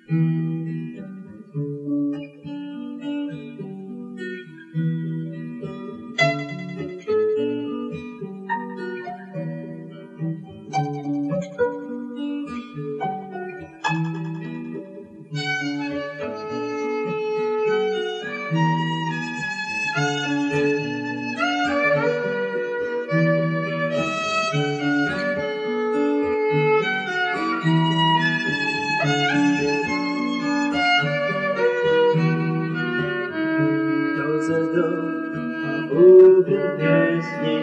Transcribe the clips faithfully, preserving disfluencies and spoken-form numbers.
Губит песни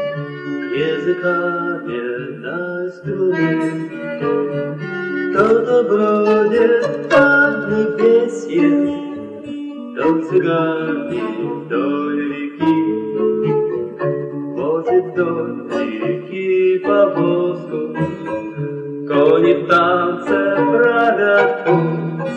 языками на струны. Кто-то бродит под небесьем, то цыгане вдоль реки. Возит вдоль реки повозку, кони в танце правят путь.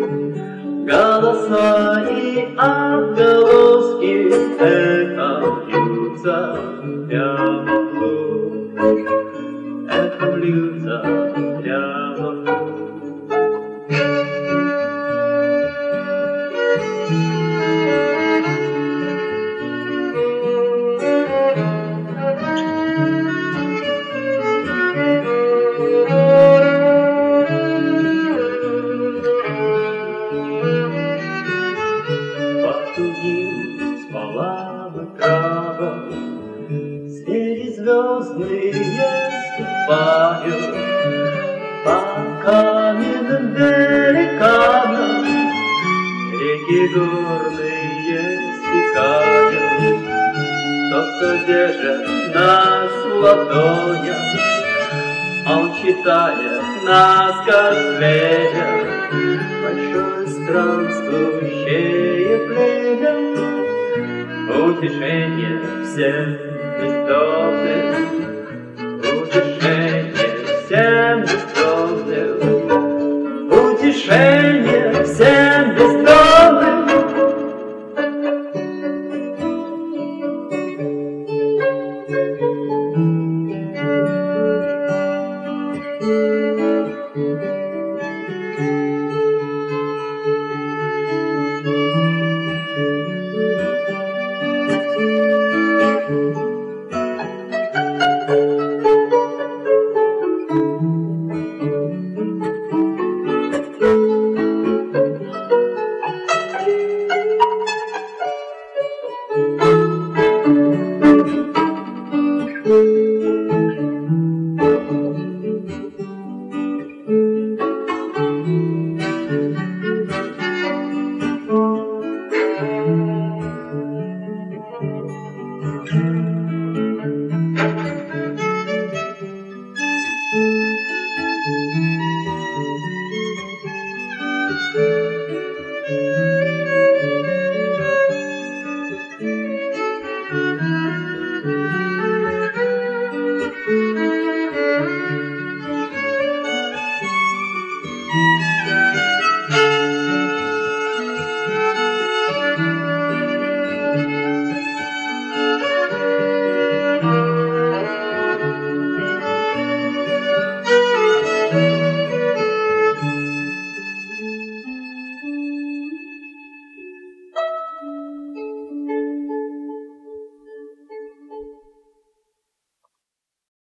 Голоса и отголоски эхом льются прямо в глубь, эхом льются прямо в глубь. Спала бы трава, звери звездные ступают по каменным берегам, реки горные стекают. Тот, кто держит нас в ладонях, он читает нас, как племя, большое странствующее племя, утешение всем бездомным.